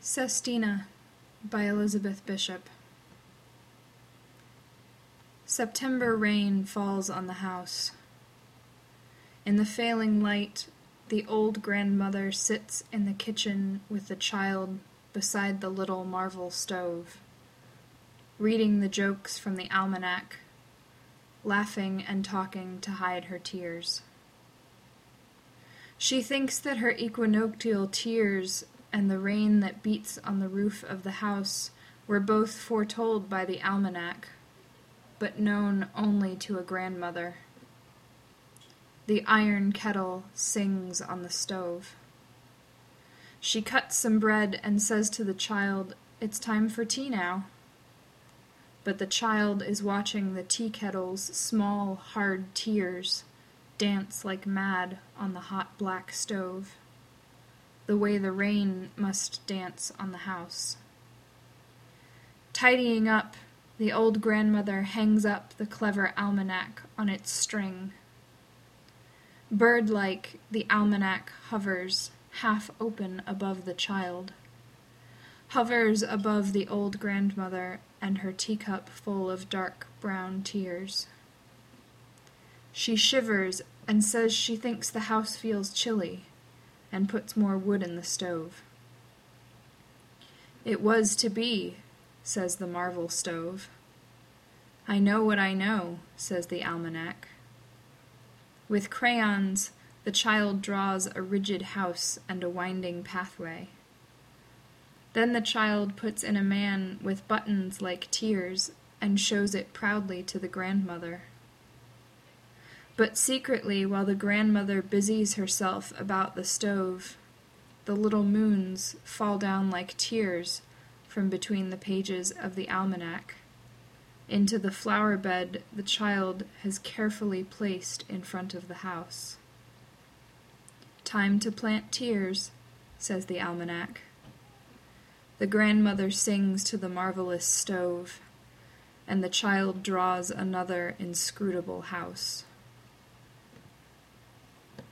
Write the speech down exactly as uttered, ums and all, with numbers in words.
Sestina by Elizabeth Bishop. September rain falls on the house. In the failing light, the old grandmother sits in the kitchen with the child beside the little marvel stove, reading the jokes from the almanac, laughing and talking to hide her tears. She thinks that her equinoctial tears and the rain that beats on the roof of the house were both foretold by the almanac, but known only to a grandmother. The iron kettle sings on the stove. She cuts some bread and says to the child, "It's time for tea now." But the child is watching the tea kettle's small, hard tears dance like mad on the hot black stove, the way the rain must dance on the house. Tidying up, the old grandmother hangs up the clever almanac on its string. Bird-like, the almanac hovers, half open above the child, hovers above the old grandmother and her teacup full of dark brown tears. She shivers and says she thinks the house feels chilly, and puts more wood in the stove. "It was to be," says the marvel stove. "I know what I know," says the almanac. With crayons, the child draws a rigid house and a winding pathway. Then the child puts in a man with buttons like tears and shows it proudly to the grandmother. But secretly, while the grandmother busies herself about the stove, the little moons fall down like tears from between the pages of the almanac into the flower bed the child has carefully placed in front of the house. "Time to plant tears," says the almanac. The grandmother sings to the marvelous stove, and the child draws another inscrutable house.